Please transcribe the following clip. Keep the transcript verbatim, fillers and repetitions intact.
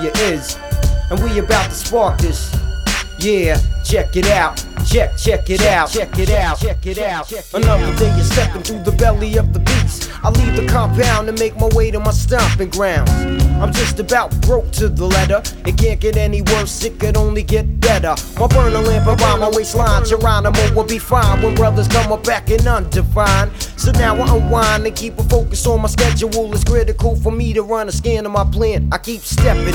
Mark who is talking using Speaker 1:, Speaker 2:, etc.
Speaker 1: your ears. And we about to spark this. Yeah, check it out. Check, check it out, check it out, check it out. Another day you're stepping through the belly of the beast. I leave the compound and make my way to my stomping grounds. I'm just about broke to the letter. It can't get any worse, it could only get better. My burner lamp around my waistline, Geronimo will be fine when brothers come up back in undefined. So now I unwind and keep a focus on my schedule. It's critical for me to run a scan of my plan. I keep stepping